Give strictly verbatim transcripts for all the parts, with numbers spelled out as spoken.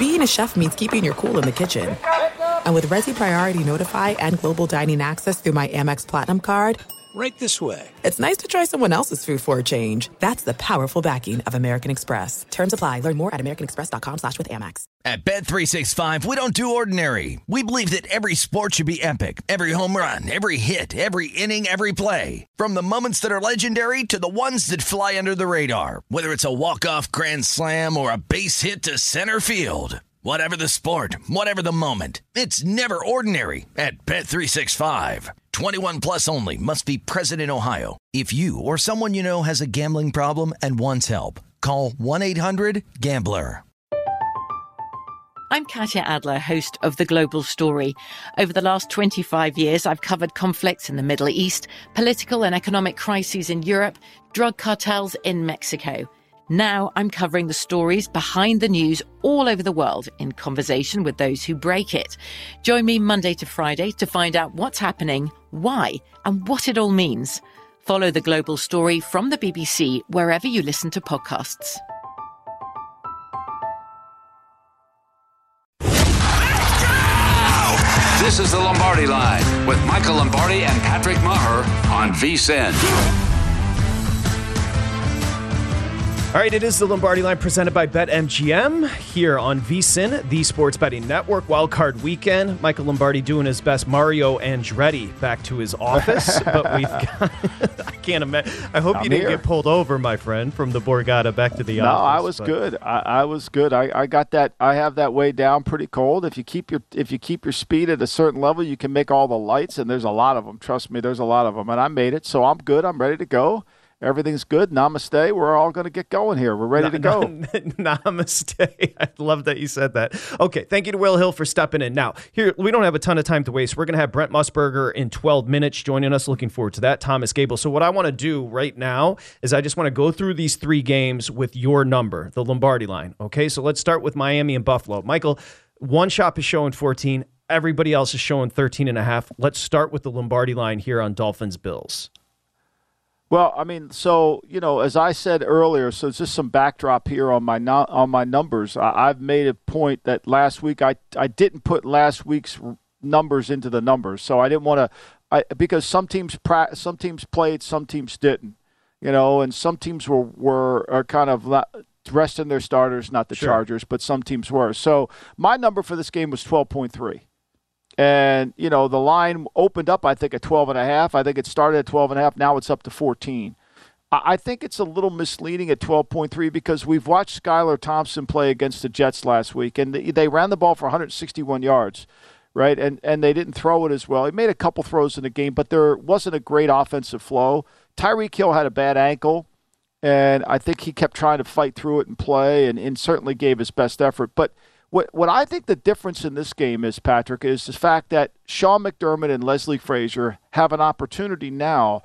being a chef means keeping your cool in the kitchen. And with Resi Priority Notify and Global Dining Access through my Amex Platinum card, right this way. It's nice to try someone else's food for a change. That's the powerful backing of American Express. Terms apply. Learn more at americanexpress.com slash with Amex. At Bet three sixty-five, we don't do ordinary. We believe that every sport should be epic. Every home run, every hit, every inning, every play. From the moments that are legendary to the ones that fly under the radar. Whether it's a walk-off grand slam or a base hit to center field. Whatever the sport, whatever the moment, it's never ordinary at Bet three sixty-five. twenty-one plus only. Must be present in Ohio. If you or someone you know has a gambling problem and wants help, call one eight hundred gambler. I'm Katya Adler, host of The Global Story. Over the last twenty-five years, I've covered conflicts in the Middle East, political and economic crises in Europe, drug cartels in Mexico. Now I'm covering the stories behind the news all over the world in conversation with those who break it. Join me Monday to Friday to find out what's happening, why, and what it all means. Follow The Global Story from the B B C wherever you listen to podcasts. This is the Lombardi Line with Michael Lombardi and Patrick Maher on V S I N. All right, it is the Lombardi Line presented by BetMGM here on V S I N, the Sports Betting Network. Wildcard weekend. Michael Lombardi doing his best. Mario Andretti back to his office, but we've got. I can't imagine. I hope I'm you didn't here. get pulled over, my friend, from the Borgata back to the no, office. No, I was but. good. I, I was good. I, I got that. I have that way down pretty cold. If you keep your if you keep your speed at a certain level, you can make all the lights, and there's a lot of them. Trust me, there's a lot of them, and I made it, so I'm good. I'm ready to go. Everything's good. Namaste. We're all going to get going here. We're ready no, to go. No, namaste. I love that you said that. Okay, thank you to Will Hill for stepping in. Now, here, we don't have a ton of time to waste. We're going to have Brent Musburger in twelve minutes joining us. Looking forward to that. Thomas Gable. So what I want to do right now is I just want to go through these three games with your number, the Lombardi Line. Okay, so let's start with Miami and Buffalo. Michael, one shop is showing fourteen. Everybody else is showing thirteen and a half. Let's start with the Lombardi Line here on Dolphins Bills. Well, I mean, so, you know, as I said earlier, so it's just some backdrop here on my no, on my numbers. I, I've made a point that last week I, I didn't put last week's numbers into the numbers. So I didn't want to I because some teams pra- some teams played, some teams didn't, you know, and some teams were, were are kind of resting their starters, not the Sure. Chargers, but some teams were. So my number for this game was twelve point three. And, you know, the line opened up, I think, at twelve and a half. I think it started at twelve and a half. Now it's up to fourteen. I think it's a little misleading at twelve point three because we've watched Skylar Thompson play against the Jets last week, and they ran the ball for one hundred sixty-one yards, right? And and they didn't throw it as well. He made a couple throws in the game, but there wasn't a great offensive flow. Tyreek Hill had a bad ankle, and I think he kept trying to fight through it and play and, and certainly gave his best effort. But What what I think the difference in this game is, Patrick, is the fact that Sean McDermott and Leslie Frazier have an opportunity now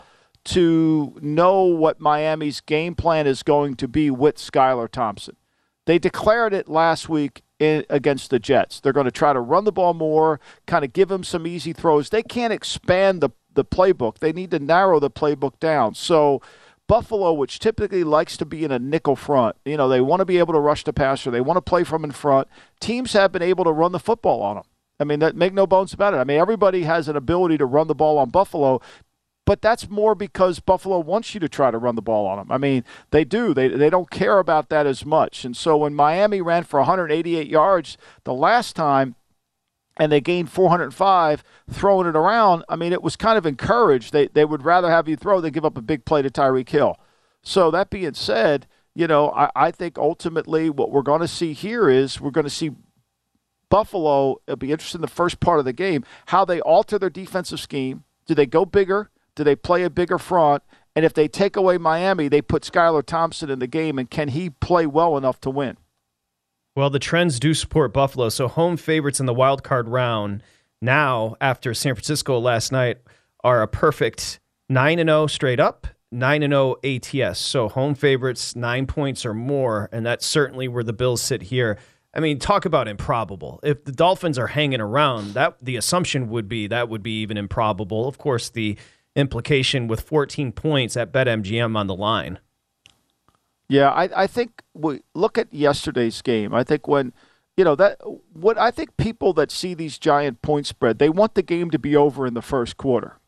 to know what Miami's game plan is going to be with Skylar Thompson. They declared it last week in, against the Jets. They're going to try to run the ball more, kind of give him some easy throws. They can't expand the, the playbook. They need to narrow the playbook down. So Buffalo, which typically likes to be in a nickel front, you know, they want to be able to rush the passer. They want to play from in front. Teams have been able to run the football on them. I mean, that make no bones about it. I mean, everybody has an ability to run the ball on Buffalo, but that's more because Buffalo wants you to try to run the ball on them. I mean, they do. They they don't care about that as much. And so when Miami ran for one hundred eighty-eight yards the last time, and they gained four hundred five throwing it around, I mean, it was kind of encouraged. They they would rather have you throw than give up a big play to Tyreek Hill. So that being said, you know, I, I think ultimately what we're going to see here is we're going to see Buffalo. It'll be interesting in the first part of the game, how they alter their defensive scheme. Do they go bigger? Do they play a bigger front? And if they take away Miami, they put Skylar Thompson in the game, and can he play well enough to win? Well, the trends do support Buffalo. So home favorites in the wild card round now, after San Francisco last night, are a perfect nine and oh straight up, nine and oh A T S. So home favorites, nine points or more, and that's certainly where the Bills sit here. I mean, talk about improbable. If the Dolphins are hanging around, that the assumption would be that would be even improbable. Of course, the implication with fourteen points at BetMGM on the line. Yeah, I, I think we look at yesterday's game. I think when you know, that what I think people that see these giant point spread, they want the game to be over in the first quarter.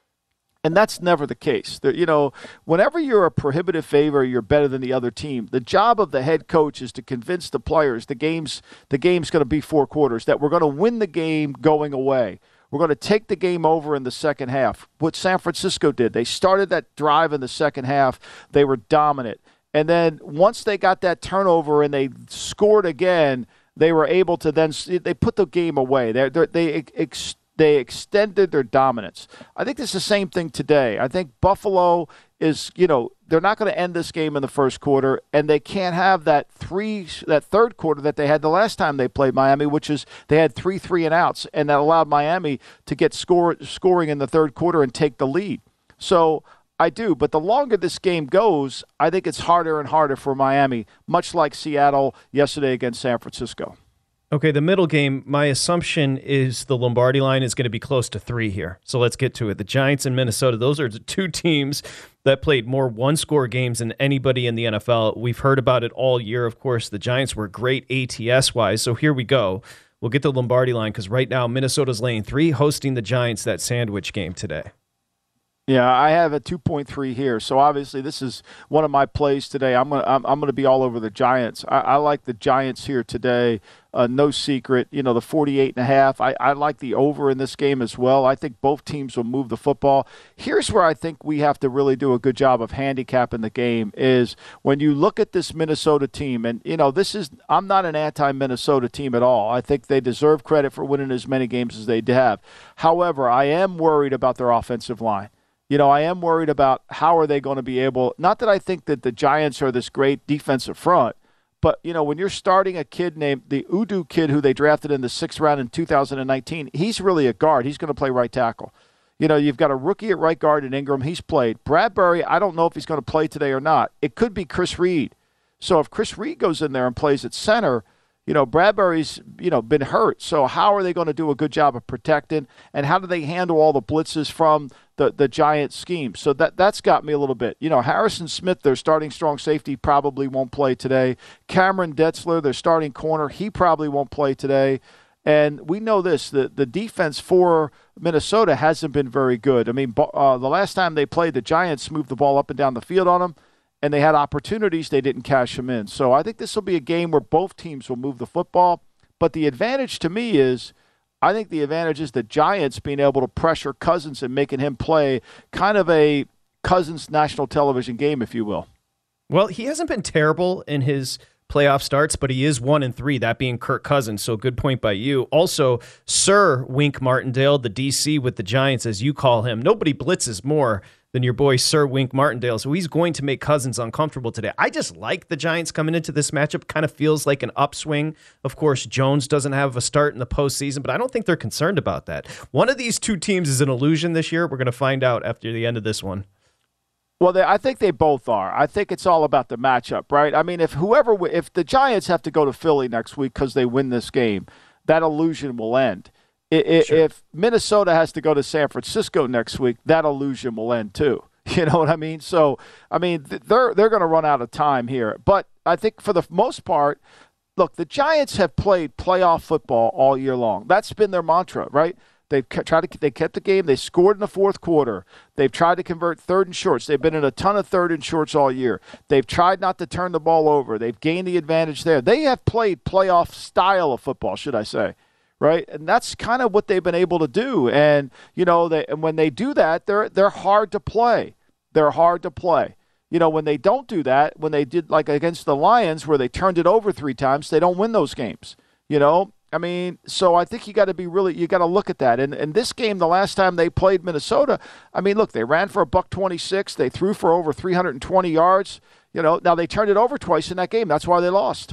And that's never the case. The, you know, whenever you're a prohibitive favor, you're better than the other team. The job of the head coach is to convince the players the game's the game's going to be four quarters, that we're going to win the game going away. We're going to take the game over in the second half. What San Francisco did, they started that drive in the second half. They were dominant. And then once they got that turnover and they scored again, they were able to then they put the game away. They they ex, they extended their dominance. I think it's the same thing today. I think Buffalo is, you know, they're not going to end this game in the first quarter, and they can't have that three that third quarter that they had the last time they played Miami, which is they had three three and outs, and that allowed Miami to get score, scoring in the third quarter and take the lead. So I do, but the longer this game goes, I think it's harder and harder for Miami, much like Seattle yesterday against San Francisco. Okay, the middle game, my assumption is the Lombardi line is going to be close to three here. So let's get to it. The Giants and Minnesota, those are the two teams that played more one-score games than anybody in the N F L. We've heard about it all year. Of course, the Giants were great A T S-wise, so here we go. We'll get the Lombardi line because right now Minnesota's laying three, hosting the Giants, that sandwich game today. Yeah, I have a two point three here. So obviously this is one of my plays today. I'm gonna I'm, I'm gonna be all over the Giants. I, I like the Giants here today. Uh, no secret. You know, the forty-eight and a half. I, I like the over in this game as well. I think both teams will move the football. Here's where I think we have to really do a good job of handicapping the game is when you look at this Minnesota team, and you know, this is I'm not an anti-Minnesota team at all. I think they deserve credit for winning as many games as they have. However, I am worried about their offensive line. You know, I am worried about how are they going to be able – not that I think that the Giants are this great defensive front, but, you know, when you're starting a kid named the Udu kid who they drafted in the sixth round in two thousand nineteen, he's really a guard. He's going to play right tackle. You know, you've got a rookie at right guard in Ingram. He's played. Bradbury, I don't know if he's going to play today or not. It could be Chris Reed. So if Chris Reed goes in there and plays at center – you know, Bradbury's, you know, been hurt. So how are they going to do a good job of protecting? And how do they handle all the blitzes from the, the Giants scheme? So that, that's got me a little bit. You know, Harrison Smith, their starting strong safety, probably won't play today. Cameron Detzler, their starting corner, he probably won't play today. And we know this, the, the defense for Minnesota hasn't been very good. I mean, uh, the last time they played, the Giants moved the ball up and down the field on them. And they had opportunities, they didn't cash them in. So I think this will be a game where both teams will move the football. But the advantage to me is, I think the advantage is the Giants being able to pressure Cousins and making him play kind of a Cousins national television game, if you will. Well, he hasn't been terrible in his playoff starts, but he is one and three, that being Kirk Cousins. So good point by you. Also, Sir Wink Martindale, the D C with the Giants, as you call him. Nobody blitzes more than your boy Sir Wink Martindale, so he's going to make Cousins uncomfortable today. I just like the Giants coming into this matchup. Kind of feels like an upswing. Of course, Jones doesn't have a start in the postseason, but I don't think they're concerned about that. One of these two teams is an illusion this year. We're going to find out after the end of this one. Well, they, I think they both are. I think it's all about the matchup, right? I mean, if whoever, if the Giants have to go to Philly next week because they win this game, that illusion will end. If, sure. if Minnesota has to go to San Francisco next week, that illusion will end too. You know what I mean? So, I mean, they're they're going to run out of time here. But I think for the most part, look, the Giants have played playoff football all year long. That's been their mantra, right? They've tried to they kept the game. They scored in the fourth quarter. They've tried to convert third and shorts. They've been in a ton of third and shorts all year. They've tried not to turn the ball over. They've gained the advantage there. They have played playoff style of football, should I say. Right, and that's kind of what they've been able to do. And you know, they and when they do that, they're they're hard to play. They're hard to play. You know, when they don't do that, when they did like against the Lions, where they turned it over three times, they don't win those games. You know, I mean, so I think you got to be really, you got to look at that. And and this game, the last time they played Minnesota, I mean, look, they ran for a buck twenty-six, they threw for over three hundred twenty yards. You know, now they turned it over twice in that game. That's why they lost.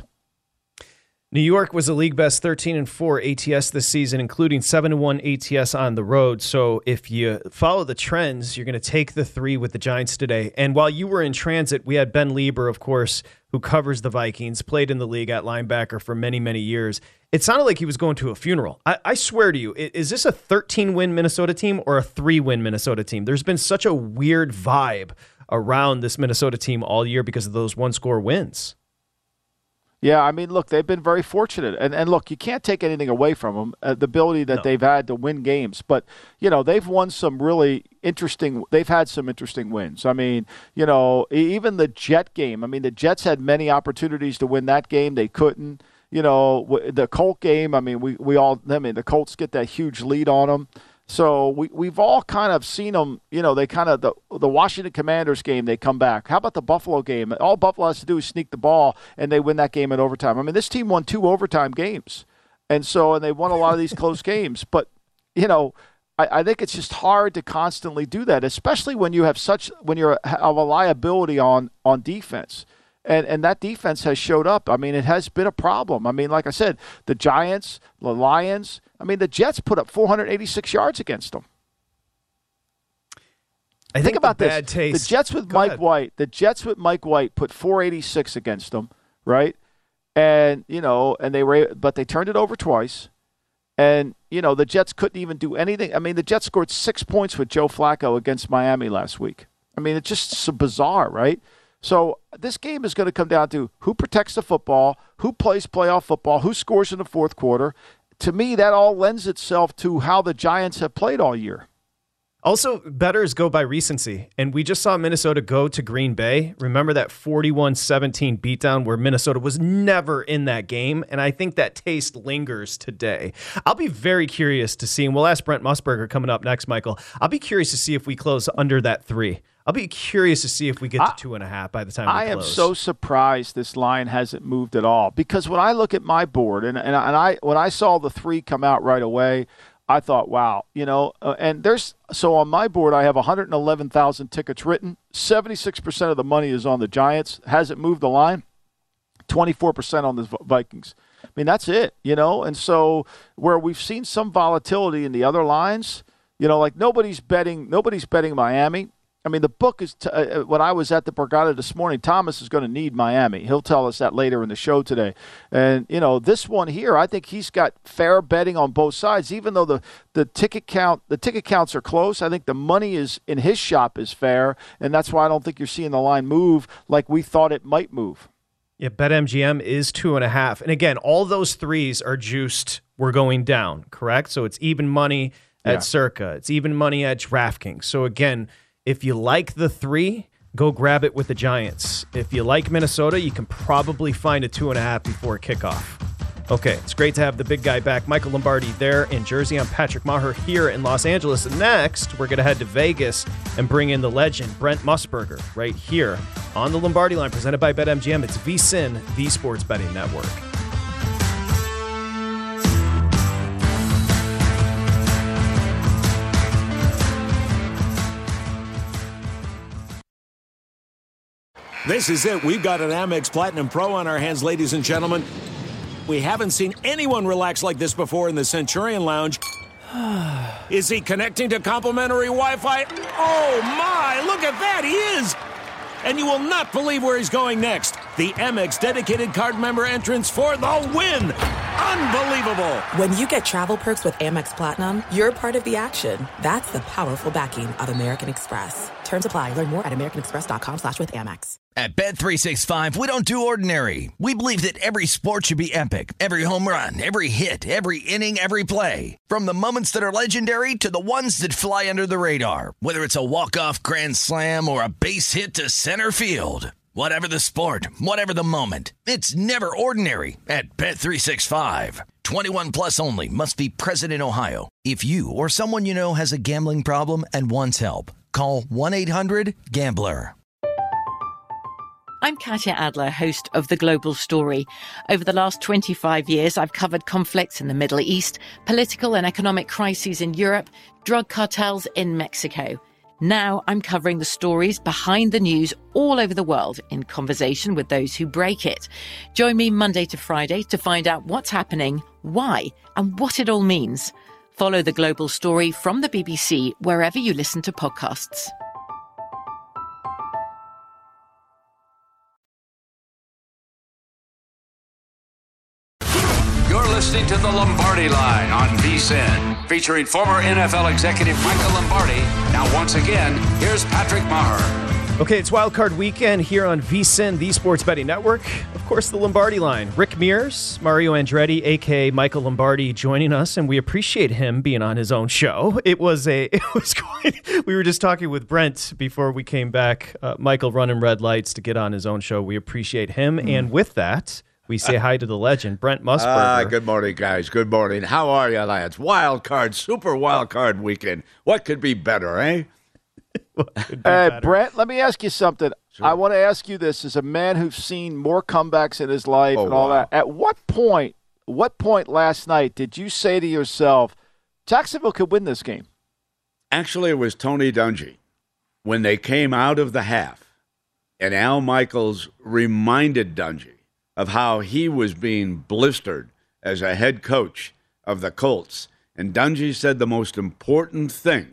New York was a league best thirteen and four A T S this season, including seven and one A T S on the road. So if you follow the trends, you're going to take the three with the Giants today. And while you were in transit, we had Ben Lieber, of course, who covers the Vikings, played in the league at linebacker for many, many years. It sounded like he was going to a funeral. I, I swear to you, is this a thirteen-win Minnesota team or a three-win Minnesota team? There's been such a weird vibe around this Minnesota team all year because of those one-score wins. Yeah, I mean, look, they've been very fortunate. And, and look, you can't take anything away from them, uh, the ability that no. they've had to win games. But, you know, they've won some really interesting – they've had some interesting wins. I mean, you know, even the Jet game. I mean, the Jets had many opportunities to win that game. They couldn't. You know, the Colt game, I mean, we, we all – I mean, the Colts get that huge lead on them. So we, we've all kind of seen them, you know, they kind of, the, the Washington Commanders game, they come back. How about the Buffalo game? All Buffalo has to do is sneak the ball, and they win that game in overtime. I mean, this team won two overtime games. And so, and they won a lot of these close games. But, you know, I, I think it's just hard to constantly do that, especially when you have such, when you're a, a liability on, on defense. And and that defense has showed up. I mean, it has been a problem. I mean, like I said, the Giants, the Lions, I mean, the Jets put up four hundred eighty-six yards against them. I think, think about the bad this. Taste. The Jets with Go Mike ahead. White, the Jets with Mike White put four eighty-six against them, right? And, you know, and they were, but they turned it over twice. And, you know, the Jets couldn't even do anything. I mean, the Jets scored six points with Joe Flacco against Miami last week. I mean, it's just so bizarre, right? So this game is going to come down to who protects the football, who plays playoff football, who scores in the fourth quarter. To me, that all lends itself to how the Giants have played all year. Also, bettors go by recency, and we just saw Minnesota go to Green Bay. Remember that forty-one seventeen beatdown where Minnesota was never in that game, and I think that taste lingers today. I'll be very curious to see, and we'll ask Brent Musburger coming up next, Michael. I'll be curious to see if we close under that three. I'll be curious to see if we get to I, two and a half by the time we I close. am so surprised this line hasn't moved at all, because when I look at my board and and, and I when I saw the three come out right away, I thought, wow, you know, uh, and there's so on my board I have one hundred eleven thousand tickets written. seventy-six percent of the money is on the Giants. Hasn't moved the line. twenty-four percent on the Vikings. I mean, that's it, you know, and so where we've seen some volatility in the other lines, you know, like nobody's betting nobody's betting Miami. I mean, the book is, t- uh, when I was at the Borgata this morning, Thomas is going to need Miami. He'll tell us that later in the show today. And, you know, this one here, I think he's got fair betting on both sides, even though the, the ticket count, the ticket counts are close. I think the money is in his shop is fair, and that's why I don't think you're seeing the line move like we thought it might move. Yeah, BetMGM is two and a half. And again, all those threes are juiced. We're going down, correct? So it's even money at yeah. Circa. It's even money at DraftKings. So again, if you like the three, go grab it with the Giants. If you like Minnesota, you can probably find a two and a half before kickoff. Okay, it's great to have the big guy back. Michael Lombardi there in Jersey. I'm Patrick Maher here in Los Angeles. And next, we're going to head to Vegas and bring in the legend, Brent Musburger, right here on the Lombardi Line, presented by BetMGM. It's VSiN, the Sports Betting Network. This is it. We've got an Amex Platinum Pro on our hands, ladies and gentlemen. We haven't seen anyone relax like this before in the Centurion Lounge. Is he connecting to complimentary Wi-Fi? Oh, my. Look at that. He is. And you will not believe where he's going next. The Amex dedicated card member entrance for the win. Unbelievable. When you get travel perks with Amex Platinum, you're part of the action. That's the powerful backing of American Express. Terms apply. Learn more at americanexpress.com slash with Amex. At Bet three sixty-five, we don't do ordinary. We believe that every sport should be epic. Every home run, every hit, every inning, every play. From the moments that are legendary to the ones that fly under the radar. Whether it's a walk-off grand slam or a base hit to center field. Whatever the sport, whatever the moment. It's never ordinary at Bet three sixty-five. twenty-one plus only. Must be present in Ohio. If you or someone you know has a gambling problem and wants help, call one eight hundred gambler. I'm Katya Adler, host of The Global Story. Over the last twenty-five years, I've covered conflicts in the Middle East, political and economic crises in Europe, drug cartels in Mexico. Now I'm covering the stories behind the news all over the world in conversation with those who break it. Join me Monday to Friday to find out what's happening, why, and what it all means. Follow The Global Story from the B B C wherever you listen to podcasts. You're listening to the Lombardi Line on VSiN, featuring former N F L executive Michael Lombardi. Now, once again, here's Patrick Maher. Okay, it's Wild Card Weekend here on VSiN, the Sports Betting Network. Of course, the Lombardi line. Rick Mears, Mario Andretti, a k a. Michael Lombardi, joining us, and we appreciate him being on his own show. It was a, it was quite, we were just talking with Brent before we came back. Uh, Michael running red lights to get on his own show. We appreciate him, mm. and with that, we say hi to the legend, Brent Musburger. Ah, good morning, guys. Good morning. How are you, lads? Wild Card, Super Wild Card Weekend. What could be better, eh? Hey, Brent, let me ask you something. Sure. I want to ask you this as a man who's seen more comebacks in his life oh, and all wow. that. At what point, what point last night did you say to yourself, Jacksonville could win this game? Actually, it was Tony Dungy. When they came out of the half, and Al Michaels reminded Dungy of how he was being blistered as a head coach of the Colts. And Dungy said the most important thing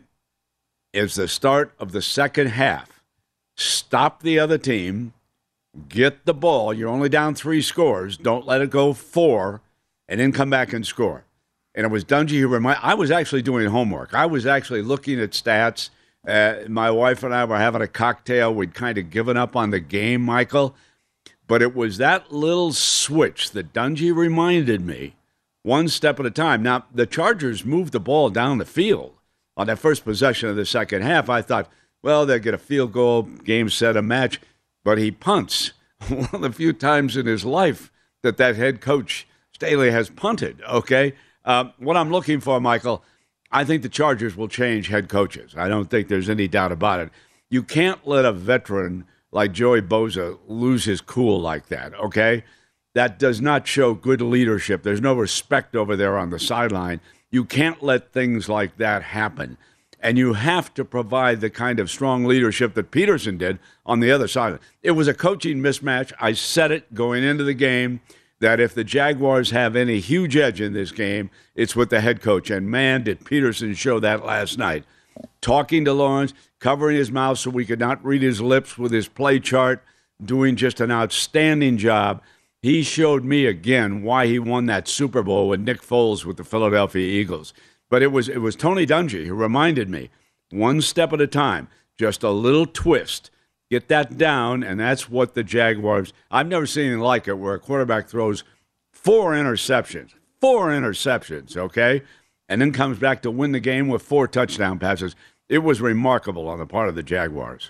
is the start of the second half. Stop the other team, get the ball. You're only down three scores. Don't let it go four, and then come back and score. And it was Dungy who reminded. I was actually doing homework. I was actually looking at stats. Uh, my wife and I were having a cocktail. We'd kind of given up on the game, Michael. But it was that little switch that Dungy reminded me, one step at a time. Now, the Chargers moved the ball down the field. On that first possession of the second half, I thought, well, they'll get a field goal, game, set, a match. But he punts. One of the few times in his life that that head coach, Staley, has punted, okay? Uh, what I'm looking for, Michael, I think the Chargers will change head coaches. I don't think there's any doubt about it. You can't let a veteran like Joey Bosa lose his cool like that, okay? That does not show good leadership. There's no respect over there on the sideline. You can't let things like that happen. And you have to provide the kind of strong leadership that Peterson did on the other side. It was a coaching mismatch. I said it going into the game that if the Jaguars have any huge edge in this game, it's with the head coach. And, man, did Peterson show that last night. Talking to Lawrence, covering his mouth so we could not read his lips with his play chart, doing just an outstanding job. He showed me again why he won that Super Bowl with Nick Foles with the Philadelphia Eagles. But it was it was Tony Dungy who reminded me, one step at a time, just a little twist. Get that down, and that's what the Jaguars – I've never seen anything like it where a quarterback throws four interceptions. Four interceptions, okay? And then comes back to win the game with four touchdown passes. It was remarkable on the part of the Jaguars.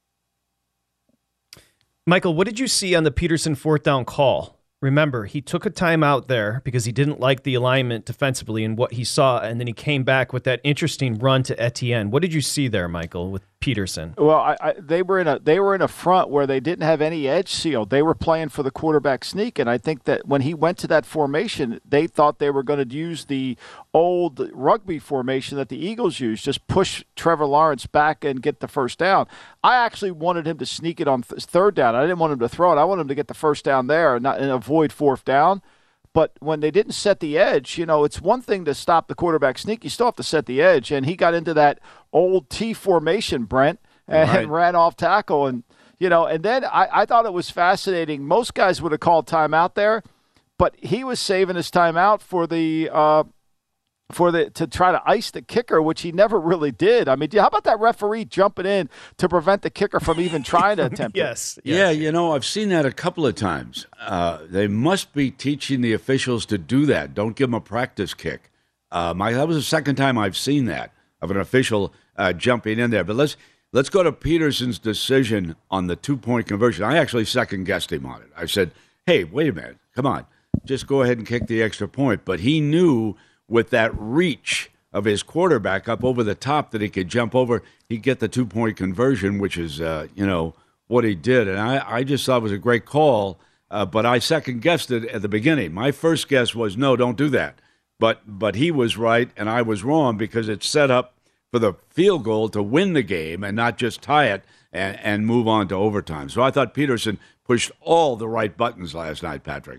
Michael, what did you see on the Peterson fourth down call? Remember, he took a timeout there because he didn't like the alignment defensively and what he saw, and then he came back with that interesting run to Etienne. What did you see there, Michael, with Peterson? Well, I, I, they were in a they were in a front where they didn't have any edge sealed. They were playing for the quarterback sneak, and I think that when he went to that formation, they thought they were going to use the old rugby formation that the Eagles used, just push Trevor Lawrence back and get the first down. I actually wanted him to sneak it on th- third down. I didn't want him to throw it. I wanted him to get the first down there and, not, and avoid fourth down. But when they didn't set the edge, you know, it's one thing to stop the quarterback sneak. You still have to set the edge. And he got into that old T formation, Brent, and, right. and ran off tackle. And, you know, and then I, I thought it was fascinating. Most guys would have called timeout there, but he was saving his timeout for the uh, for the to try to ice the kicker, which he never really did. I mean, how about that referee jumping in to prevent the kicker from even trying to attempt yes, it? Yes. Yeah, you know, I've seen that a couple of times. Uh, they must be teaching the officials to do that. Don't give them a practice kick. Uh, my, that was the second time I've seen that, of an official uh, jumping in there. But let's let's go to Peterson's decision on the two-point conversion. I actually second-guessed him on it. I said, hey, wait a minute. Come on. Just go ahead and kick the extra point. But he knew with that reach of his quarterback up over the top that he could jump over, he'd get the two-point conversion, which is, uh, you know, what he did. And I, I just thought it was a great call, uh, but I second-guessed it at the beginning. My first guess was, no, don't do that. But but he was right, and I was wrong because it's set up for the field goal to win the game and not just tie it and, and move on to overtime. So I thought Peterson pushed all the right buttons last night, Patrick.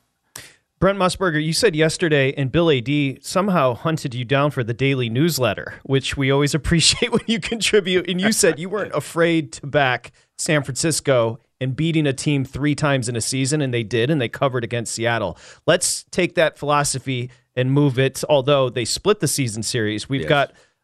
Brent Musburger, you said yesterday, and Bill A D somehow hunted you down for the daily newsletter, which we always appreciate when you contribute. And you said you weren't afraid to back San Francisco and beating a team three times in a season, and they did, and they covered against Seattle. Let's take that philosophy and move it, although they split the season series. We've yes. got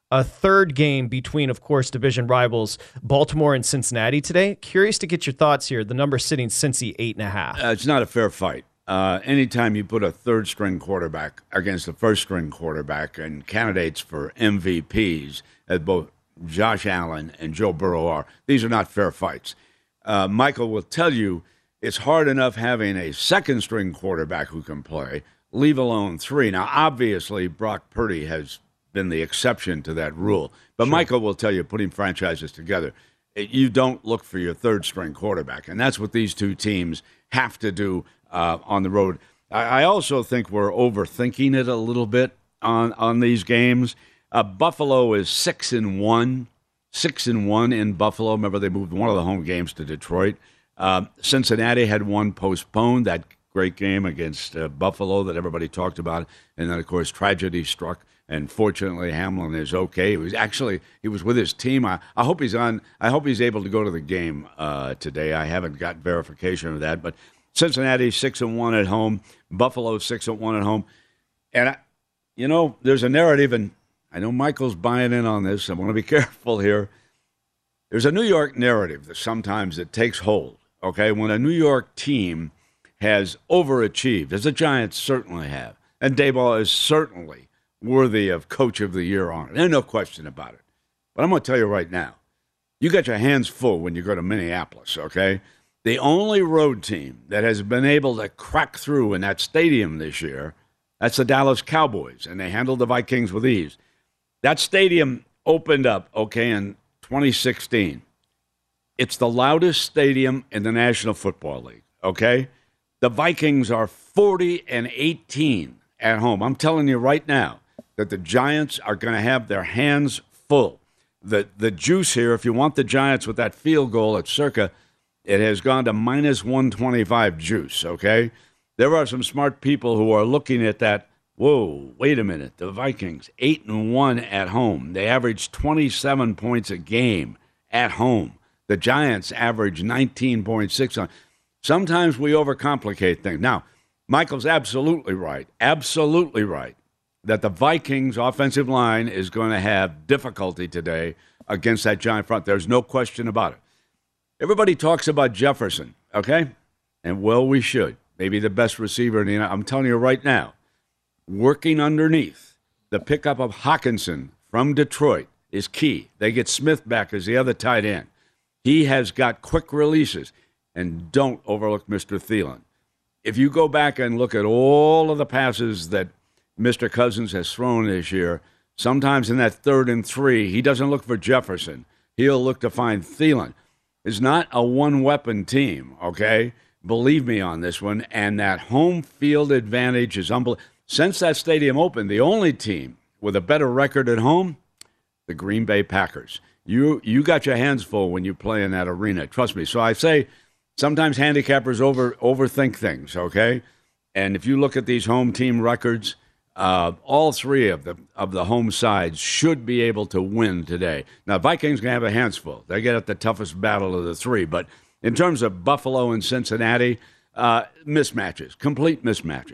a third game between, of course, division rivals Baltimore and Cincinnati today. Curious to get your thoughts here. The number sitting Cincy eight and a half. Uh, it's not a fair fight. Uh, anytime you put a third-string quarterback against a first-string quarterback and candidates for M V Ps, as both Josh Allen and Joe Burrow are, these are not fair fights. Uh, Michael will tell you it's hard enough having a second-string quarterback who can play, leave alone three. Now, obviously, Brock Purdy has been the exception to that rule. But sure. Michael will tell you, putting franchises together, you don't look for your third-string quarterback. And that's what these two teams have to do uh, on the road. I, I also think we're overthinking it a little bit on, on these games. Uh, Buffalo is six and one. Six and one in Buffalo. Remember, they moved one of the home games to Detroit. Uh, Cincinnati had one postponed, that great game against uh, Buffalo that everybody talked about. And then, of course, tragedy struck. And fortunately, Hamlin is okay. He was actually he was with his team. I, I hope he's on. I hope he's able to go to the game uh, today. I haven't got verification of that. But Cincinnati six and one at home. Buffalo six and one at home. And I, you know, there's a narrative, and I know Michael's buying in on this. I want to be careful here. There's a New York narrative that sometimes it takes hold. Okay, when a New York team has overachieved, as the Giants certainly have, and Daboll is certainly worthy of Coach of the Year honor. There's no question about it. But I'm going to tell you right now, you got your hands full when you go to Minneapolis, okay? The only road team that has been able to crack through in that stadium this year, that's the Dallas Cowboys, and they handled the Vikings with ease. That stadium opened up, okay, in twenty sixteen. It's the loudest stadium in the National Football League, okay? The Vikings are forty and eighteen at home. I'm telling you right now that the Giants are going to have their hands full. The the juice here, if you want the Giants with that field goal at circa, it has gone to minus one twenty-five juice, okay? There are some smart people who are looking at that. Whoa, wait a minute. The Vikings, eight and one at home. They average twenty-seven points a game at home. The Giants average nineteen point six on. Sometimes we overcomplicate things. Now, Michael's absolutely right, absolutely right, that the Vikings' offensive line is going to have difficulty today against that Giant front. There's no question about it. Everybody talks about Jefferson, okay? And, well, we should. Maybe the best receiver in the N F L. I'm telling you right now, working underneath, the pickup of Hockenson from Detroit is key. They get Smith back as the other tight end. He has got quick releases. And don't overlook Mister Thielen. If you go back and look at all of the passes that Mister Cousins has thrown this year, sometimes in that third and three, he doesn't look for Jefferson. He'll look to find Thielen. It's not a one-weapon team, okay? Believe me on this one. And that home field advantage is unbelievable. Since that stadium opened, the only team with a better record at home, the Green Bay Packers. You you got your hands full when you play in that arena. Trust me. So I say sometimes handicappers over overthink things, okay? And if you look at these home team records, uh, all three of the of the home sides should be able to win today. Now, Vikings going to have a hands full. They get at the toughest battle of the three. But in terms of Buffalo and Cincinnati, uh, mismatches, complete mismatches.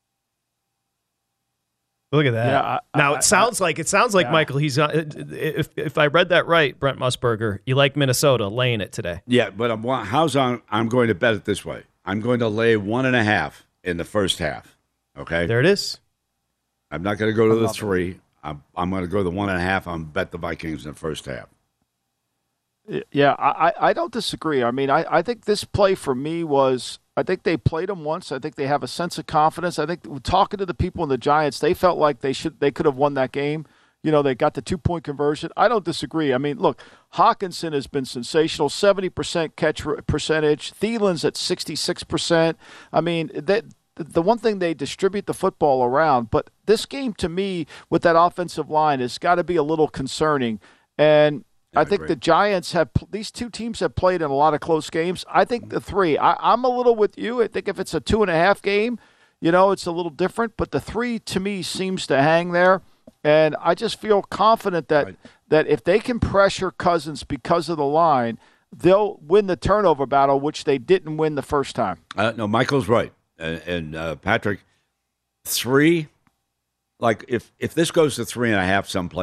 Look at that. Yeah, I, now I, it sounds I, like it sounds like yeah. Michael. He's uh, if if I read that right, Brent Musburger, you like Minnesota laying it today. Yeah, but I'm, how's on? I'm going to bet it this way. I'm going to lay one and a half in the first half. Okay, there it is. I'm not going to go to the three. I'm, I'm going to go to the one and a half. I'm bet the Vikings in the first half. Yeah, I, I don't disagree. I mean, I, I think this play for me was, I think they played them once. I think they have a sense of confidence. I think talking to the people in the Giants, they felt like they should they could have won that game. You know, they got the two-point conversion. I don't disagree. I mean, look, Hockenson has been sensational, seventy percent catch percentage. Thielen's at sixty-six percent. I mean, that the one thing, they distribute the football around. But this game, to me, with that offensive line, has got to be a little concerning. And I, I think agree. the Giants have – these two teams have played in a lot of close games. I think the three – I'm a little with you. I think if it's a two-and-a-half game, you know, it's a little different. But the three, to me, seems to hang there. And I just feel confident that, right. that if they can pressure Cousins because of the line, they'll win the turnover battle, which they didn't win the first time. Uh, no, Michael's right. And, and uh, Patrick, three, like if, if this goes to three and a half someplace,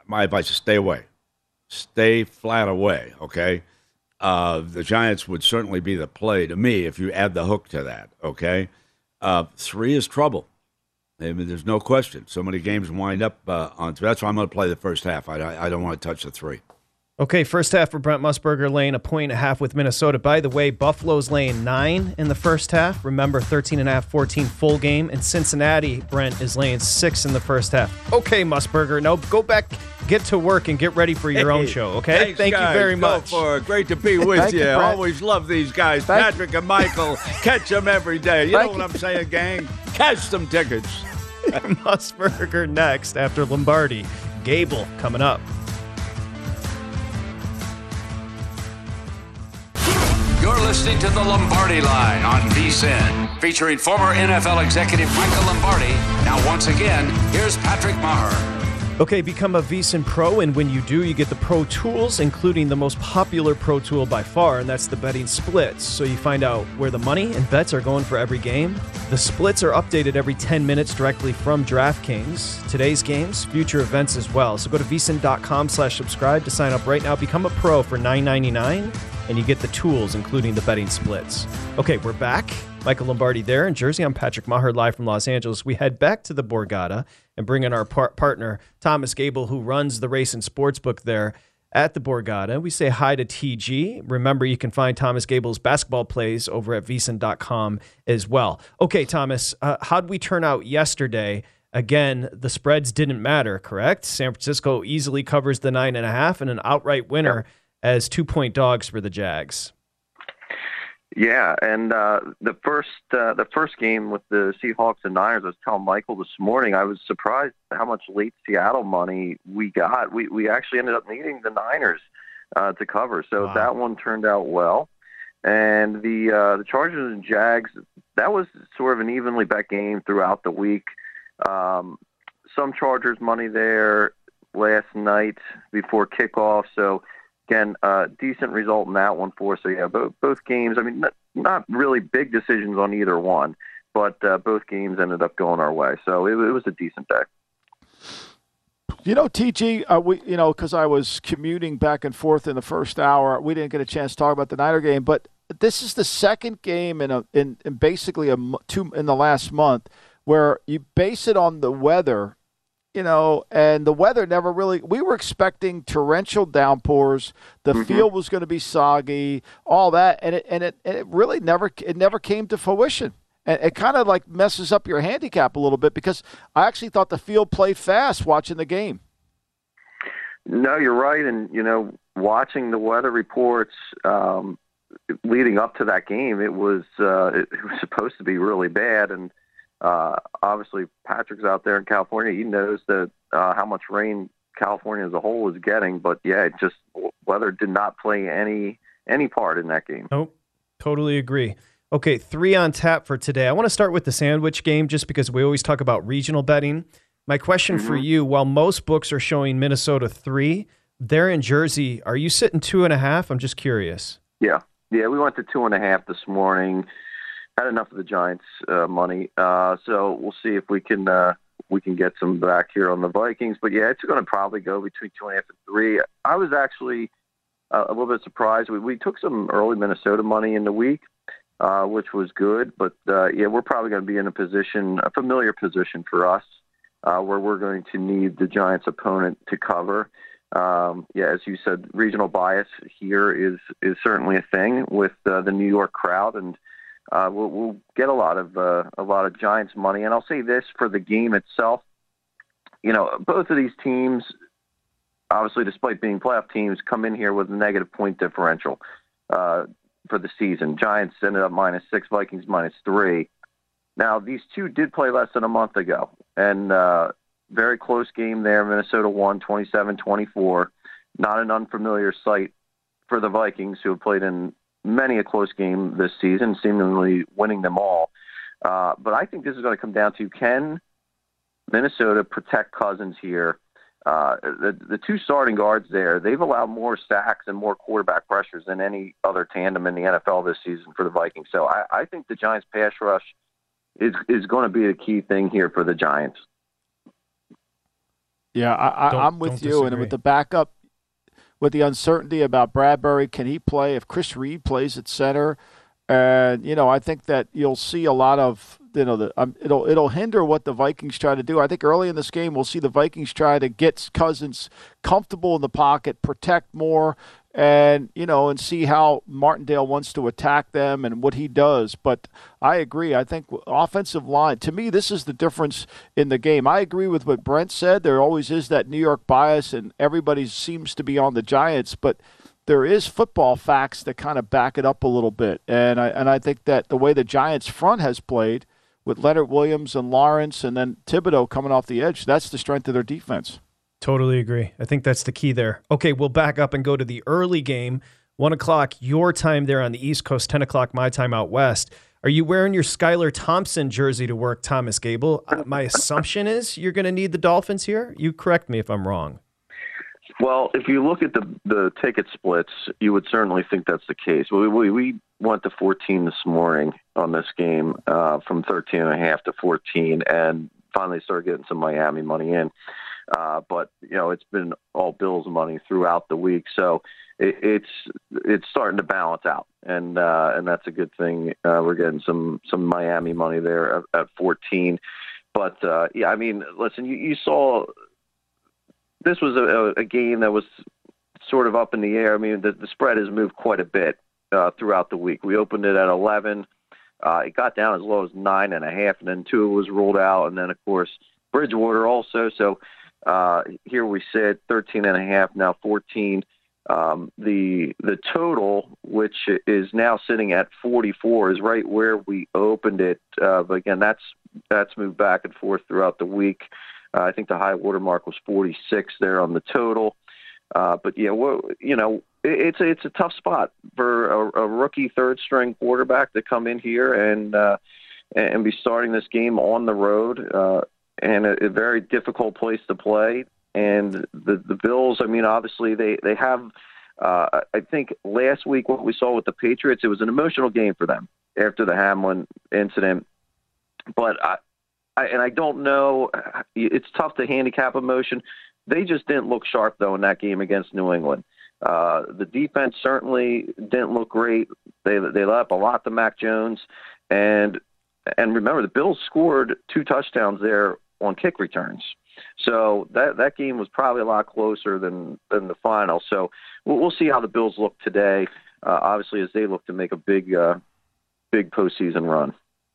my advice is stay away. Stay flat away, okay? Uh, the Giants would certainly be the play to me if you add the hook to that, okay? Uh, three is trouble. I mean, there's no question. So many games wind up uh, on three. That's why I'm going to play the first half. I, I don't want to touch the three. Okay, first half for Brent Musburger, laying a point and a half with Minnesota. By the way, Buffalo's laying nine in the first half. Remember, thirteen and a half, fourteen full game. And Cincinnati, Brent, is laying six in the first half. Okay, Musburger, now go back, get to work, and get ready for your hey, own show, okay? Thanks, Thank guys. you very Go much. For it. Great to be with you. you Always love these guys. Thank Patrick and Michael, catch them every day. You Thank know what you. I'm saying, gang? Catch some tickets. Musburger next after Lombardi. Gable coming up. You're listening to the Lombardi Line on VSiN, featuring former N F L executive Michael Lombardi. Now, once again, here's Patrick Maher. Okay, become a VSiN Pro, and when you do, you get the Pro Tools, including the most popular Pro Tool by far, and that's the betting splits. So you find out where the money and bets are going for every game. The splits are updated every ten minutes directly from DraftKings. Today's games, future events as well. So go to VSiN.com slash subscribe to sign up right now. Become a pro for nine ninety-nine, and you get the tools, including the betting splits. Okay, we're back. Michael Lombardi there in Jersey. I'm Patrick Maher, live from Los Angeles. We head back to the Borgata and bring in our par- partner, Thomas Gable, who runs the race and sportsbook there at the Borgata. We say hi to T G. Remember, you can find Thomas Gable's basketball plays over at V S I N dot com as well. Okay, Thomas, uh, how'd we turn out yesterday? Again, the spreads didn't matter, correct? San Francisco easily covers the nine and a half and an outright winner as two-point dogs for the Jags. Yeah, and uh, the first uh, the first game with the Seahawks and Niners, I was telling Michael this morning, I was surprised how much late Seattle money we got. We we actually ended up needing the Niners uh, to cover, so wow. that one turned out well. And the uh, the Chargers and Jags, that was sort of an evenly bet game throughout the week. Um, some Chargers money there last night before kickoff, so again, uh, decent result in that one for us. So, yeah, both, both games, I mean, not, not really big decisions on either one, but uh, both games ended up going our way. So it, it was a decent day. You know, T G, uh, we you know, because I was commuting back and forth in the first hour, we didn't get a chance to talk about the Niner game, but this is the second game in a in, in basically a two in the last month where you base it on the weather. You know, and the weather never really – we were expecting torrential downpours. The mm-hmm. field was going to be soggy, all that, and it and it, and it really never it never came to fruition. And it kind of like messes up your handicap a little bit because I actually thought the field played fast watching the game. No, you're right. And, you know, watching the weather reports um, leading up to that game, it was uh, it, it was supposed to be really bad. And, Uh, obviously, Patrick's out there in California. He knows that uh, how much rain California as a whole is getting. But, yeah, it just weather did not play any any part in that game. Nope, totally agree. Okay, three on tap for today. I want to start with the sandwich game just because we always talk about regional betting. My question mm-hmm. for you, while most books are showing Minnesota three, they're in Jersey. Are you sitting two and a half? I'm just curious. Yeah, yeah, we went to two and a half this morning. Had enough of the Giants uh, money, uh, so we'll see if we can uh, we can get some back here on the Vikings. But yeah, it's going to probably go between two and a half and three. I was actually uh, a little bit surprised. We, we took some early Minnesota money in the week, uh, which was good. But uh, yeah, we're probably going to be in a position, a familiar position for us, uh, where we're going to need the Giants' opponent to cover. Um, yeah, as you said, regional bias here is is certainly a thing with uh, the New York crowd and. Uh, we'll, we'll get a lot of uh, a lot of Giants money, and I'll say this for the game itself. You know, both of these teams, obviously, despite being playoff teams, come in here with a negative point differential uh, for the season. Giants ended up minus six, Vikings minus three. Now, these two did play less than a month ago, and uh, very close game there. Minnesota won twenty-seven twenty-four. Not an unfamiliar sight for the Vikings, who have played in many a close game this season, seemingly winning them all. Uh, but I think this is going to come down to, can Minnesota protect Cousins here? Uh, the, the two starting guards there, they've allowed more sacks and more quarterback pressures than any other tandem in the N F L this season for the Vikings. So I, I think the Giants' pass rush is is going to be the key thing here for the Giants. Yeah, I, I, I'm with you. Disagree. And with the backup, with the uncertainty about Bradbury, can he play? If Chris Reed plays at center, and you know, I think that you'll see a lot of you know, the, um, it'll it'll hinder what the Vikings try to do. I think early in this game we'll see the Vikings try to get Cousins comfortable in the pocket, protect more, and you know, and see how Martindale wants to attack them and what he does. But I agree. I think offensive line, to me, this is the difference in the game. I agree with what Brent said. There always is that New York bias, and everybody seems to be on the Giants, but there is football facts that kind of back it up a little bit. And I and I think that the way the Giants front has played, with Leonard Williams and Lawrence and then Thibodeau coming off the edge, that's the strength of their defense. Totally agree. I think that's the key there. Okay, we'll back up and go to the early game. one o'clock your time there on the East Coast, ten o'clock my time out west. Are you wearing your Skylar Thompson jersey to work, Thomas Gable? Uh, my assumption is you're going to need the Dolphins here. You correct me if I'm wrong. Well, if you look at the the ticket splits, you would certainly think that's the case. We we, we went to fourteen this morning on this game, uh, from thirteen and a half to fourteen, and finally started getting some Miami money in. Uh, but you know, it's been all Bills money throughout the week, so it, it's it's starting to balance out, and uh, and that's a good thing. Uh, we're getting some some Miami money there at, at fourteen. But uh, yeah, I mean, listen, you, you saw. This was a, a game that was sort of up in the air. I mean, the, the spread has moved quite a bit uh, throughout the week. We opened it at eleven. Uh, it got down as low as nine and a half, and then Tua was ruled out, and then of course Bridgewater also. So uh, here we sit, thirteen and a half, now fourteen. Um, the the total, which is now sitting at forty-four, is right where we opened it. Uh, but again, that's that's moved back and forth throughout the week. Uh, I think the high water mark was forty-six there on the total. Uh, but, yeah, well, you know, it, it's, a, it's a tough spot for a, a rookie third-string quarterback to come in here and uh, and be starting this game on the road, uh, and a, a very difficult place to play. And the, the Bills, I mean, obviously they, they have uh, – I think last week what we saw with the Patriots, it was an emotional game for them after the Hamlin incident. But I, I, and I don't know, it's tough to handicap emotion. They just didn't look sharp, though, in that game against New England. Uh, the defense certainly didn't look great. They they let up a lot to Mac Jones. And and remember, the Bills scored two touchdowns there on kick returns. So that that game was probably a lot closer than, than the final. So we'll, we'll see how the Bills look today, uh, obviously, as they look to make a big, uh, big postseason run.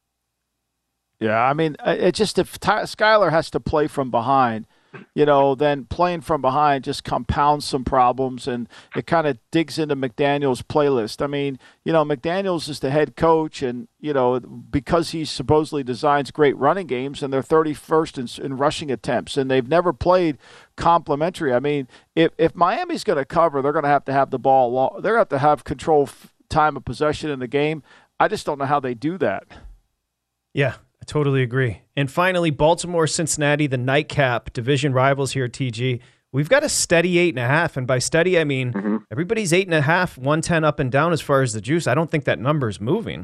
Yeah, I mean, it just if Ty- Skylar has to play from behind, you know, then playing from behind just compounds some problems, and it kind of digs into McDaniels' playlist. I mean, you know, McDaniels is the head coach, and, you know, because he supposedly designs great running games, and they're thirty-first in, in rushing attempts, and they've never played complementary. I mean, if, if Miami's going to cover, they're going to have to have the ball long. They're going to have to have control time of possession in the game. I just don't know how they do that. Yeah. I totally agree. And finally, Baltimore, Cincinnati, the nightcap, division rivals here, T G. We've got a steady eight and a half. And by steady, I mean mm-hmm. everybody's eight and a half, one ten up and down as far as the juice. I don't think that number is moving.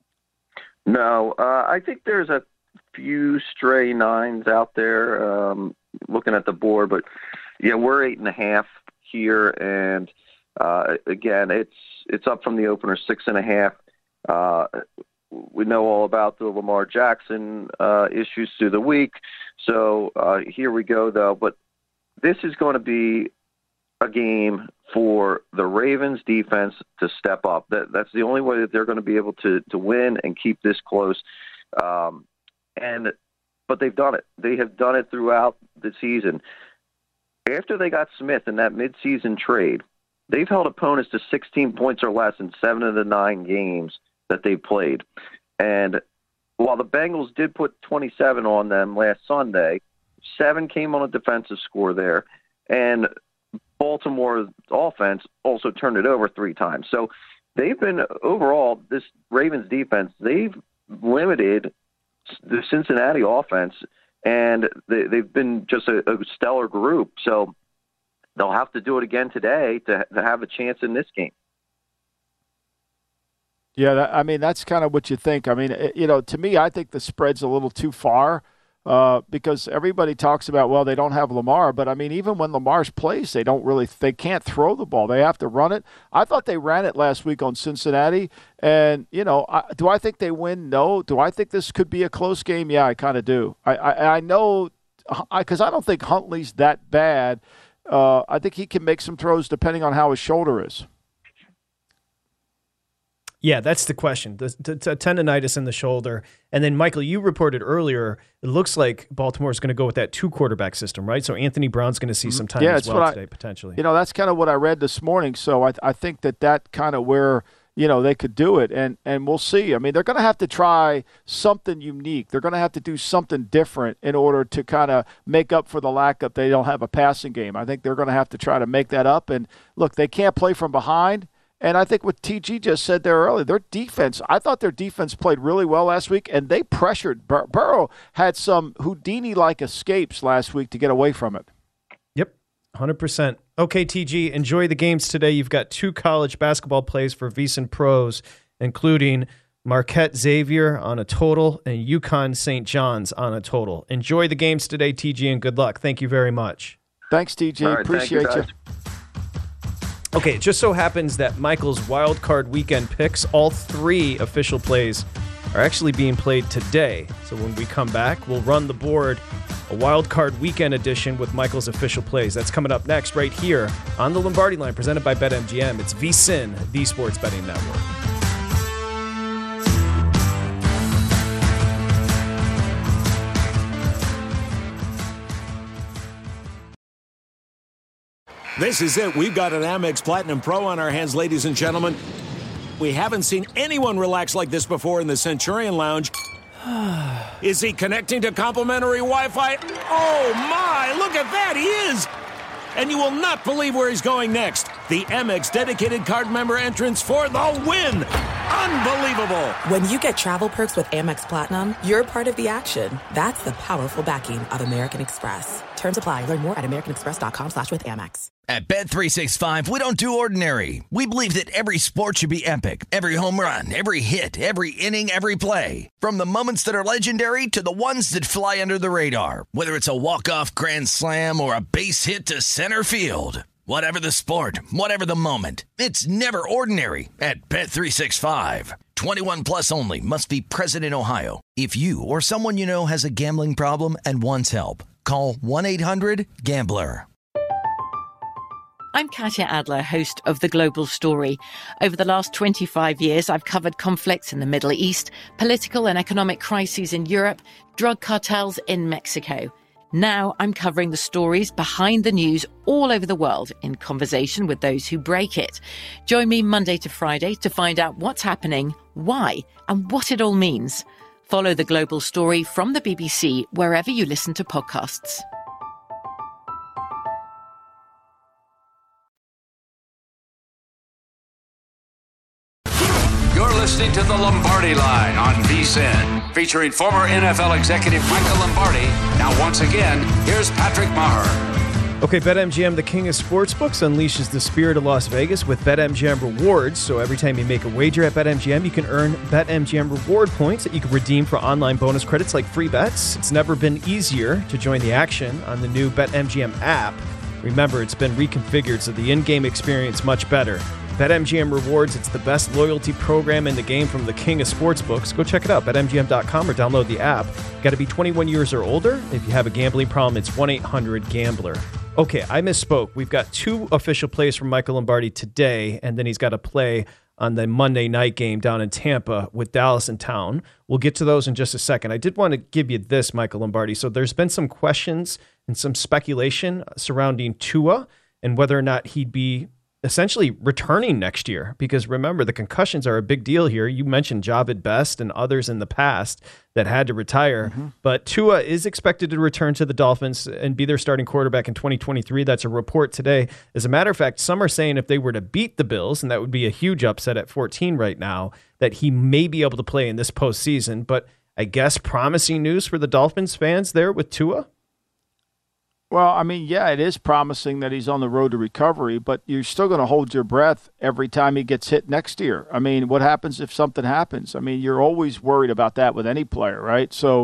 No, uh, I think there's a few stray nines out there um, looking at the board. But, yeah, we're eight and a half here. And, uh, again, it's it's up from the opener, six and a half. Uh We know all about the Lamar Jackson uh, issues through the week. So uh, here we go, though. But this is going to be a game for the Ravens defense to step up. That, that's the only way that they're going to be able to, to win and keep this close. Um, and But they've done it. They have done it throughout the season. After they got Smith in that midseason trade, they've held opponents to sixteen points or less in seven of the nine games that they played. And while the Bengals did put twenty-seven on them last Sunday, seven came on a defensive score there, and Baltimore's offense also turned it over three times. So they've been, overall, this Ravens defense, they've limited the Cincinnati offense, and they, they've been just a, a stellar group. So they'll have to do it again today to, to have a chance in this game. Yeah, that, I mean, that's kind of what you think. I mean, it, you know, to me, I think the spread's a little too far. Uh, because everybody talks about, well, they don't have Lamar, but I mean, even when Lamar's plays, they don't really, they can't throw the ball. They have to run it. I thought they ran it last week on Cincinnati, and you know, I, do I think they win? No. Do I think this could be a close game? Yeah, I kind of do. I, I, I know, because I, I don't think Huntley's that bad. Uh, I think he can make some throws depending on how his shoulder is. Yeah, that's the question. The, the, the tendonitis in the shoulder. And then, Michael, you reported earlier, it looks like Baltimore is going to go with that two-quarterback system, right? So Anthony Brown's going to see some time yeah, as well I, today, potentially. You know, that's kind of what I read this morning. So I, I think that that kind of where, you know, they could do it. And, and we'll see. I mean, they're going to have to try something unique. They're going to have to do something different in order to kind of make up for the lack of they don't have a passing game. I think they're going to have to try to make that up. And, look, they can't play from behind. And I think what T G just said there earlier, their defense, I thought their defense played really well last week, and they pressured. Bur- Burrow had some Houdini-like escapes last week to get away from it. Yep, one hundred percent. Okay, T G, enjoy the games today. You've got two college basketball plays for VSiN Pros, including Marquette Xavier on a total and UConn Saint John's on a total. Enjoy the games today, T G, and good luck. Thank you very much. Thanks, T G. Right, Appreciate you. you. Okay, it just so happens that Michael's wild card weekend picks, all three official plays, are actually being played today. So when we come back, we'll run the board, a wild card weekend edition with Michael's official plays. That's coming up next right here on the Lombardi Line, presented by BetMGM. It's VSiN, the Sports Betting Network. This is it. We've got an Amex Platinum Pro on our hands, ladies and gentlemen. We haven't seen anyone relax like this before in the Centurion Lounge. Is he connecting to complimentary Wi-Fi? Oh, my. Look at that. He is. And you will not believe where he's going next. The Amex dedicated card member entrance for the win. Unbelievable. When you get travel perks with Amex Platinum, you're part of the action. That's the powerful backing of American Express. Terms apply. Learn more at americanexpress.com slash with Amex. At Bet three sixty-five, we don't do ordinary. We believe that every sport should be epic. Every home run, every hit, every inning, every play. From the moments that are legendary to the ones that fly under the radar. Whether it's a walk-off grand slam or a base hit to center field. Whatever the sport, whatever the moment, it's never ordinary at Bet three sixty-five. twenty-one plus only. Must be present in Ohio. If you or someone you know has a gambling problem and wants help, call one eight hundred gambler. I'm Katya Adler, host of The Global Story. Over the last twenty-five years, I've covered conflicts in the Middle East, political and economic crises in Europe, drug cartels in Mexico. Now I'm covering the stories behind the news all over the world in conversation with those who break it. Join me Monday to Friday to find out what's happening, why, and what it all means. Follow The Global Story from the B B C wherever you listen to podcasts. You're listening to the Lombardi Line on VSiN, featuring former N F L executive Michael Lombardi. Now, once again, here's Patrick Maher. Okay, BetMGM, the king of sportsbooks, unleashes the spirit of Las Vegas with BetMGM Rewards. So every time you make a wager at BetMGM, you can earn BetMGM reward points that you can redeem for online bonus credits like free bets. It's never been easier to join the action on the new BetMGM app. Remember, it's been reconfigured, so the in-game experience much better. BetMGM Rewards, it's the best loyalty program in the game from the king of sportsbooks. Go check it out, bet M G M dot com, or download the app. Got to be twenty-one years or older. If you have a gambling problem, it's one eight hundred gambler. Okay, I misspoke. We've got two official plays from Michael Lombardi today, and then he's got a play on the Monday night game down in Tampa with Dallas in town. We'll get to those in just a second. I did want to give you this, Michael Lombardi. So there's been some questions and some speculation surrounding Tua and whether or not he'd be essentially returning next year, because remember, the concussions are a big deal here. You mentioned Javid Best and others in the past that had to retire, mm-hmm. but Tua is expected to return to the Dolphins and be their starting quarterback in twenty twenty-three. That's a report today. As a matter of fact, some are saying if they were to beat the Bills, and that would be a huge upset at fourteen right now, that he may be able to play in this postseason. But I guess promising news for the Dolphins fans there with Tua? Well, I mean, yeah, it is promising that he's on the road to recovery, but you're still going to hold your breath every time he gets hit next year. I mean, what happens if something happens? I mean, you're always worried about that with any player, right? So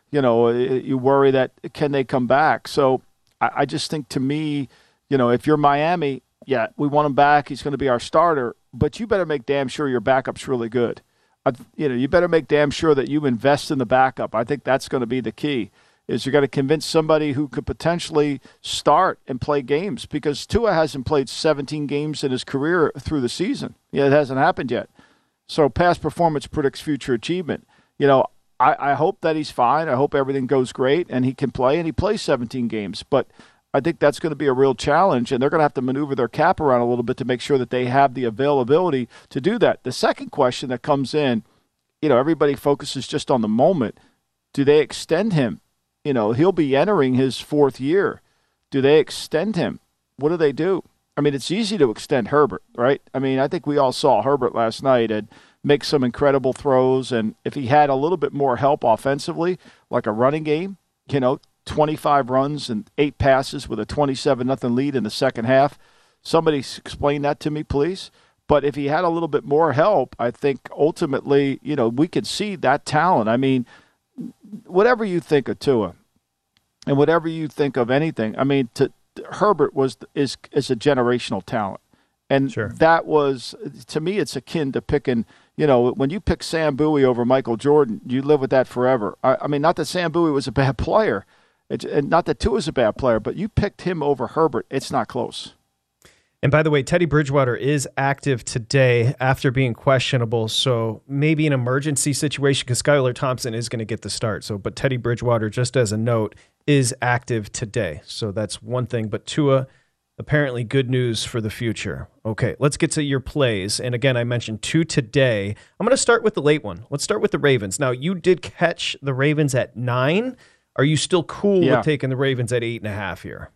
You know, you worry that can they come back? So I, I just think, to me, you know, if you're Miami, yeah, we want him back. He's going to be our starter, but you better make damn sure your backup's really good. I, you know, you better make damn sure that you invest in the backup. I think that's going to be the key. Is you're going to convince somebody who could potentially start and play games, because Tua hasn't played seventeen games in his career through the season. Yeah, it hasn't happened yet. So past performance predicts future achievement. You know, I, I hope that he's fine. I hope everything goes great and he can play, and he plays seventeen games. But I think that's going to be a real challenge, and they're going to have to maneuver their cap around a little bit to make sure that they have the availability to do that. The second question that comes in, you know, everybody focuses just on the moment. Do they extend him? You know, he'll be entering his fourth year. Do they extend him? What do they do? I mean, it's easy to extend Herbert, right? I mean, I think we all saw Herbert last night and make some incredible throws. And if he had a little bit more help offensively, like a running game, you know, twenty-five runs and eight passes with a twenty-seven nothing lead in the second half. Somebody explain that to me, please. But if he had a little bit more help, I think ultimately, you know, we could see that talent. I mean, whatever you think of Tua and whatever you think of anything, I mean, to, Herbert was is is a generational talent. And sure. that was, to me, it's akin to picking, you know, when you pick Sam Bowie over Michael Jordan, you live with that forever. I, I mean, not that Sam Bowie was a bad player, it's, and not that Tua is a bad player, but you picked him over Herbert. It's not close. And by the way, Teddy Bridgewater is active today after being questionable, so maybe an emergency situation because Skylar Thompson is going to get the start. So, but Teddy Bridgewater, just as a note, is active today. So that's one thing. But Tua, apparently good news for the future. Okay, let's get to your plays. And again, I mentioned two today. I'm going to start with the late one. Let's start with the Ravens. Now, you did catch the Ravens at nine. Are you still cool yeah. with taking the Ravens at eight and a half here?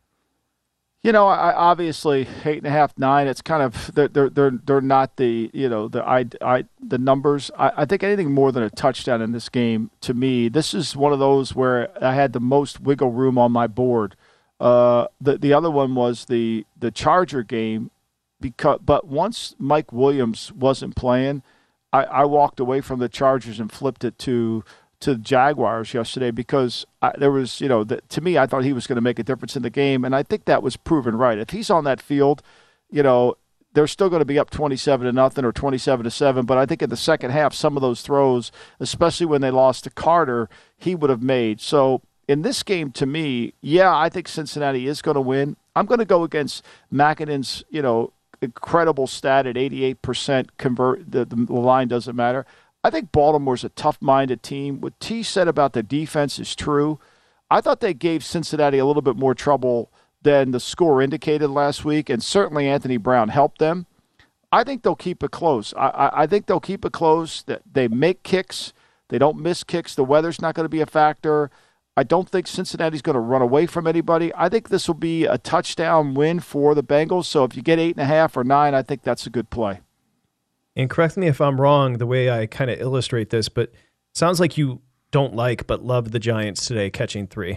You know, I, obviously eight and a half, nine. It's kind of they're they're they're, they're not the you know the I, I the numbers. I, I think anything more than a touchdown in this game, to me, this is one of those where I had the most wiggle room on my board. Uh, the the other one was the the Charger game, because but once Mike Williams wasn't playing, I, I walked away from the Chargers and flipped it to. to the Jaguars yesterday because I, there was, you know, the, to me, I thought he was going to make a difference in the game, and I think that was proven right. If he's on that field, you know, they're still going to be up twenty-seven to nothing or twenty-seven to seven, but I think in the second half, some of those throws, especially when they lost to Carter, he would have made. So in this game, to me, yeah, I think Cincinnati is going to win. I'm going to go against McKinnon's, you know, incredible stat at eighty-eight percent convert. The, the line doesn't matter. I think Baltimore's a tough-minded team. What T said about the defense is true. I thought they gave Cincinnati a little bit more trouble than the score indicated last week, and certainly Anthony Brown helped them. I think they'll keep it close. I, I, I think they'll keep it close. That they make kicks. They don't miss kicks. The weather's not going to be a factor. I don't think Cincinnati's going to run away from anybody. I think this will be a touchdown win for the Bengals. So if you get eight and a half or nine, I think that's a good play. And correct me if I'm wrong the way I kind of illustrate this, but it sounds like you don't like but love the Giants today catching three.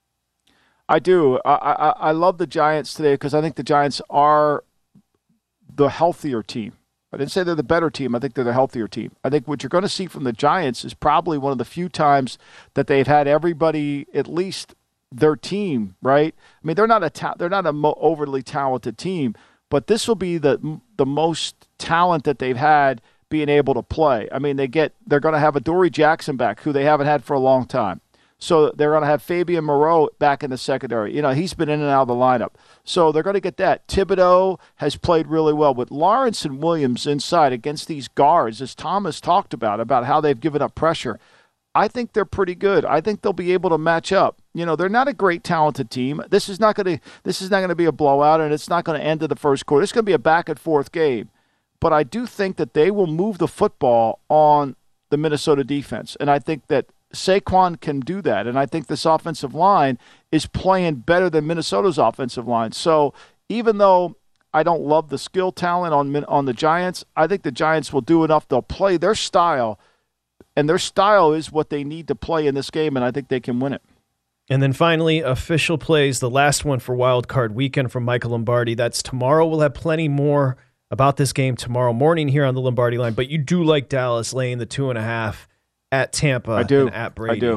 I do. I, I, I love the Giants today because I think the Giants are the healthier team. I didn't say they're the better team. I think they're the healthier team. I think what you're going to see from the Giants is probably one of the few times that they've had everybody, at least their team, right? I mean, they're not a ta- they're not a mo- overly talented team, but this will be the the most talent that they've had being able to play. I mean, they get they're going to have a Dory Jackson back, who they haven't had for a long time. So they're going to have Fabian Moreau back in the secondary. You know, he's been in and out of the lineup. So they're going to get that. Thibodeau has played really well. With Lawrence and Williams inside against these guards, as Thomas talked about, about how they've given up pressure, I think they're pretty good. I think they'll be able to match up. You know, they're not a great talented team. This is not going to this is not going to be a blowout, and it's not going to end in the first quarter. It's going to be a back and forth game. But I do think that they will move the football on the Minnesota defense, and I think that Saquon can do that. And I think this offensive line is playing better than Minnesota's offensive line. So even though I don't love the skill talent on on the Giants, I think the Giants will do enough. They'll play their style, and their style is what they need to play in this game, and I think they can win it. And then finally, official plays, the last one for Wild Card Weekend from Michael Lombardi. That's tomorrow. We'll have plenty more about this game tomorrow morning here on the Lombardi line. But you do like Dallas laying the two and a half at Tampa I do. and at Brady. I do.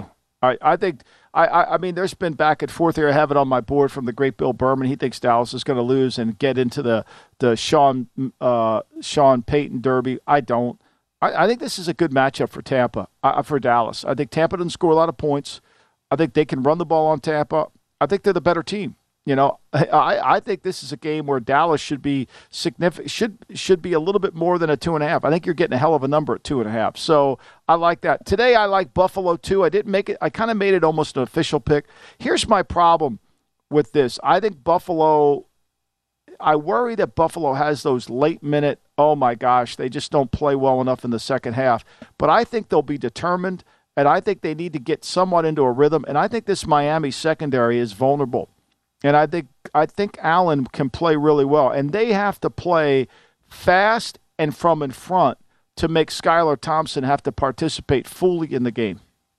I, I think I, I, I mean there's been back and forth here. I have it on my board from the great Bill Berman. He thinks Dallas is going to lose and get into the the Sean uh, Sean Payton Derby. I don't. I, I think this is a good matchup for Tampa uh, for Dallas. I think Tampa doesn't score a lot of points. I think they can run the ball on Tampa. I think they're the better team. You know, I, I think this is a game where Dallas should be significant, should should be a little bit more than a two and a half. I think you're getting a hell of a number at two and a half. So I like that. Today I like Buffalo too. I didn't make it. I kind of made it almost an official pick. Here's my problem with this. I think Buffalo. I worry that Buffalo has those late minute. Oh my gosh, they just don't play well enough in the second half. But I think they'll be determined, and I think they need to get somewhat into a rhythm. And I think this Miami secondary is vulnerable. And I think I think Allen can play really well. And they have to play fast and from in front to make Skylar Thompson have to participate fully in the game.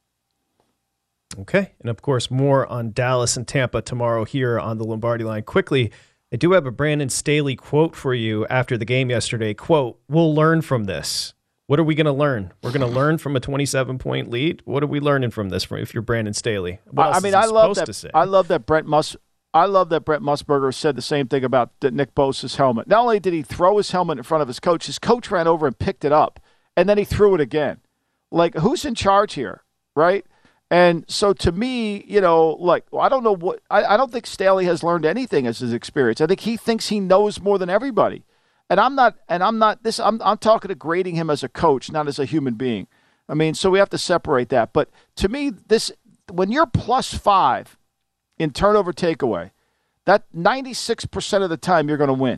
Okay. And, of course, more on Dallas and Tampa tomorrow here on the Lombardi Line. Quickly, I do have a Brandon Staley quote for you after the game yesterday. Quote, "We'll learn from this." What are we going to learn? We're going to learn from a twenty-seven point lead? What are we learning from this from, if you're Brandon Staley? What else I mean, is he I love supposed that. to say? I love that Brent Mus. I love that Brent Musburger said the same thing about Nick Bosa's helmet. Not only did he throw his helmet in front of his coach, his coach ran over and picked it up, and then he threw it again. Like, who's in charge here, right? And so to me, you know, like, I don't know what – I don't think Staley has learned anything as his experience. I think he thinks he knows more than everybody. And I'm not – and I'm not – this. I'm, I'm talking to grading him as a coach, not as a human being. I mean, so we have to separate that. But to me, this – when you're plus five – in turnover takeaway, that ninety-six percent of the time you're going to win.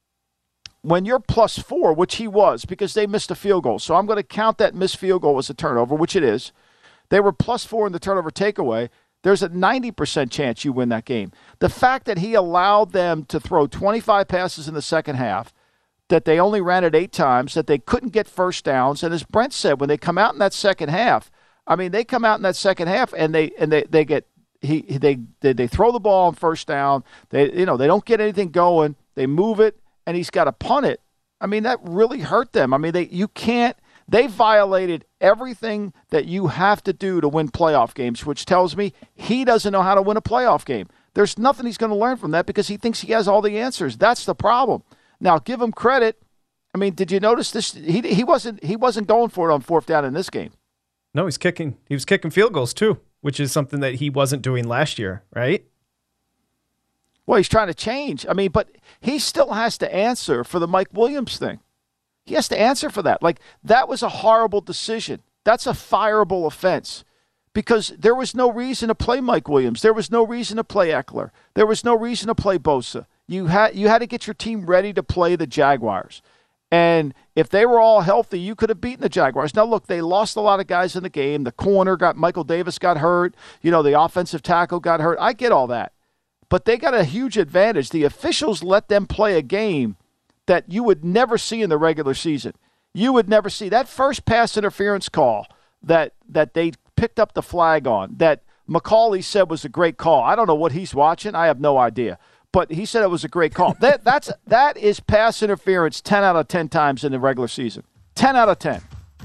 When you're plus four, which he was because they missed a field goal, so I'm going to count that missed field goal as a turnover, which it is. They were plus four in the turnover takeaway. There's a ninety percent chance you win that game. The fact that he allowed them to throw twenty-five passes in the second half, that they only ran it eight times, that they couldn't get first downs, and as Brent said, when they come out in that second half, I mean, they come out in that second half and they and they, they get He they, they they throw the ball on first down. They you know they don't get anything going. They move it, and he's got to punt it. I mean, that really hurt them. I mean, they you can't. They violated everything that you have to do to win playoff games, which tells me he doesn't know how to win a playoff game. There's nothing he's going to learn from that because he thinks he has all the answers. That's the problem. Now, give him credit. I mean, did you notice this? He he wasn't he wasn't going for it on fourth down in this game. No, he's kicking. He was kicking field goals too, which is something that he wasn't doing last year, right? Well, he's trying to change. I mean, but he still has to answer for the Mike Williams thing. He has to answer for that. Like, that was a horrible decision. That's a fireable offense because there was no reason to play Mike Williams. There was no reason to play Eckler. There was no reason to play Bosa. You had you had to get your team ready to play the Jaguars. And if they were all healthy, you could have beaten the Jaguars. Now, look, they lost a lot of guys in the game. The corner got Michael Davis got hurt. You know, the offensive tackle got hurt. I get all that. But they got a huge advantage. The officials let them play a game that you would never see in the regular season. You would never see that first pass interference call that that they picked up the flag on, that McCauley said was a great call. I don't know what he's watching. I have no idea. But he said it was a great call. That that's that is pass interference ten out of ten times in the regular season. ten out of ten.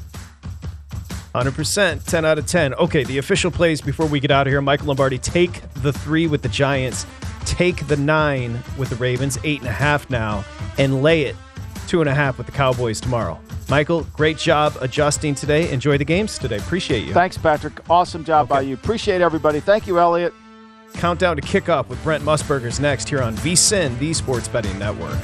one hundred percent, ten out of ten. Okay, the official plays before we get out of here. Michael Lombardi, take the three with the Giants, take the nine with the Ravens, eight and a half now, and lay it two and a half with the Cowboys tomorrow. Michael, great job adjusting today. Enjoy the games today. Appreciate you. Thanks, Patrick. Awesome job okay. by you. Appreciate everybody. Thank you, Elliot. Countdown to kickoff with Brent Musburger's next here on V S I N, the Sports Betting Network.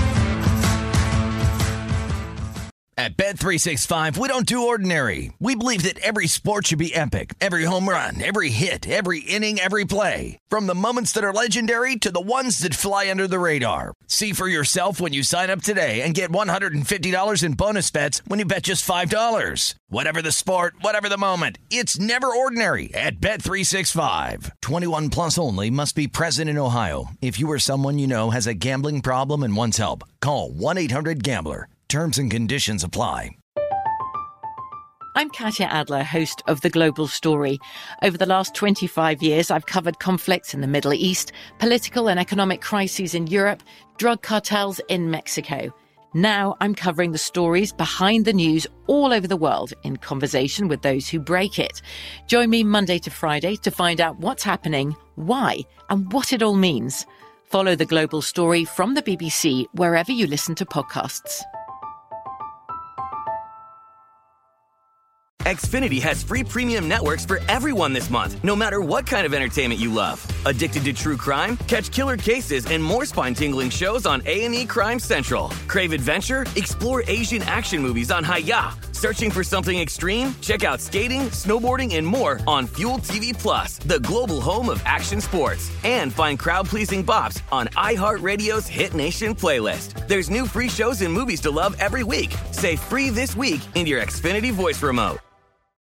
At Bet three sixty-five, we don't do ordinary. We believe that every sport should be epic. Every home run, every hit, every inning, every play. From the moments that are legendary to the ones that fly under the radar. See for yourself when you sign up today and get one hundred fifty dollars in bonus bets when you bet just five dollars. Whatever the sport, whatever the moment, it's never ordinary at Bet three sixty-five. twenty-one plus only. Must be present in Ohio. If you or someone you know has a gambling problem and wants help, call one eight hundred gambler. Terms and conditions apply. I'm Katya Adler, host of The Global Story. Over the last twenty-five years, I've covered conflicts in the Middle East, political and economic crises in Europe, drug cartels in Mexico. Now I'm covering the stories behind the news all over the world in conversation with those who break it. Join me Monday to Friday to find out what's happening, why, and what it all means. Follow The Global Story from the B B C wherever you listen to podcasts. Xfinity has free premium networks for everyone this month, no matter what kind of entertainment you love. Addicted to true crime? Catch killer cases and more spine-tingling shows on A and E Crime Central. Crave adventure? Explore Asian action movies on Hi-Ya. Searching for something extreme? Check out skating, snowboarding, and more on Fuel T V Plus, the global home of action sports. And find crowd-pleasing bops on iHeartRadio's Hit Nation playlist. There's new free shows and movies to love every week. Say free this week in your Xfinity voice remote.